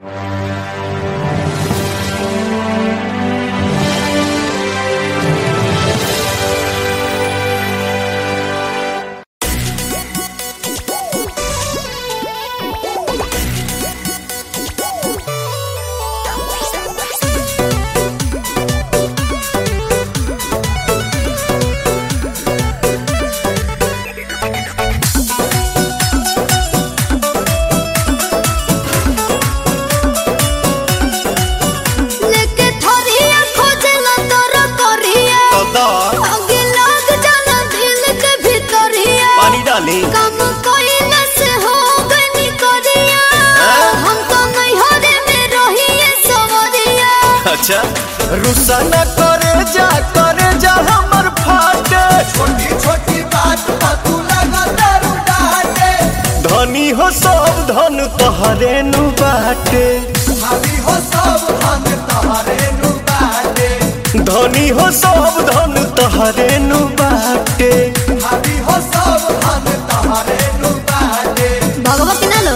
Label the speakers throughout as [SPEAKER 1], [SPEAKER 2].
[SPEAKER 1] अच्छा रुसा न करे जा हमर फाटे
[SPEAKER 2] छोटी छोटी बात पर तू लगा दारू डाटे
[SPEAKER 1] धनी हो सब धन तोहरे नु बाटे
[SPEAKER 2] भाभी हो सब धन तोहरे नु बाटे
[SPEAKER 1] धनी हो सब धन तोहरे नु बाटे
[SPEAKER 2] भाभी हो सब धन तोहरे नु बाटे
[SPEAKER 3] भगवा के ना लो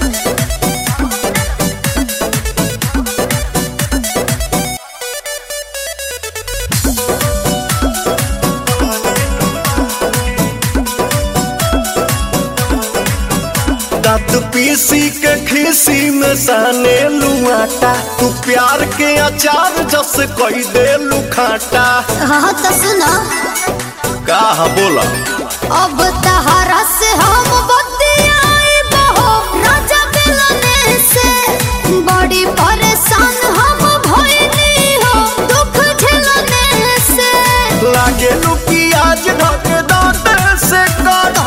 [SPEAKER 1] दांत पीसी के खीसी में साने लुआटा तू प्यार के अचार जस कोई दे लुखाटा
[SPEAKER 3] हाँ तो सुनो
[SPEAKER 1] का बोला
[SPEAKER 3] अब तहरा से हम बतियाए बहो राजा मिलने से बड़ी परेशान हम भइली हो दुख झेलने से
[SPEAKER 1] लागे लू प्याज ढक दांत से काट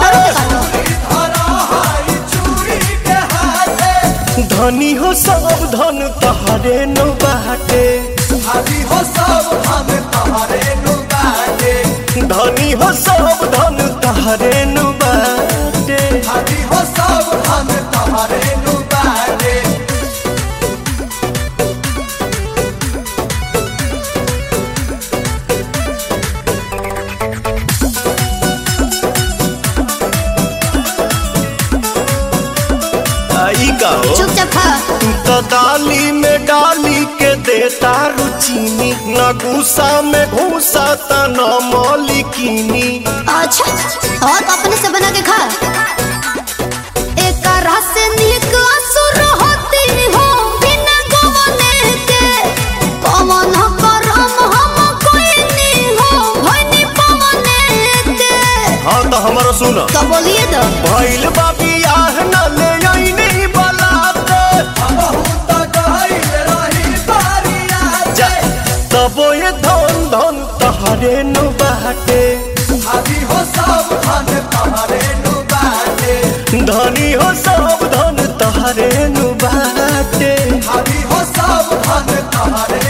[SPEAKER 1] धनी हो सब धन तोहरे नु बाटे
[SPEAKER 2] भाभी हो सब धन तोहरे नु बाटे
[SPEAKER 1] धनी हो सब धन तोहरे नु बाटे
[SPEAKER 2] भाभी हो सब धन तोहरे नु बाटे
[SPEAKER 1] आई का हो
[SPEAKER 3] चुपचाप खा
[SPEAKER 1] तू तो दाली में डाली के देता रुचीनी न गुस्सा में घूसा त न मौलिकीनी
[SPEAKER 3] अच्छा और तो अपने से बना के खा एक रस निक असुर होती हो बिना गवने के पवन करम हम कोई नहीं हो भइनी पवने के
[SPEAKER 1] हाँ तो हमारा सुना
[SPEAKER 3] तो बोलिए तो
[SPEAKER 1] भइल बाबी आह न ले आई नहीं बलाते
[SPEAKER 2] बहुत गहिल रही बारिया
[SPEAKER 1] जा तबो ये धन धन तोहरे नु बाटे
[SPEAKER 2] भाभी हो सब धन तोहरे नु बाटे
[SPEAKER 1] धनी हो सब धन तोहरे नु बाटे
[SPEAKER 2] भाभी हो सब धन तोहरे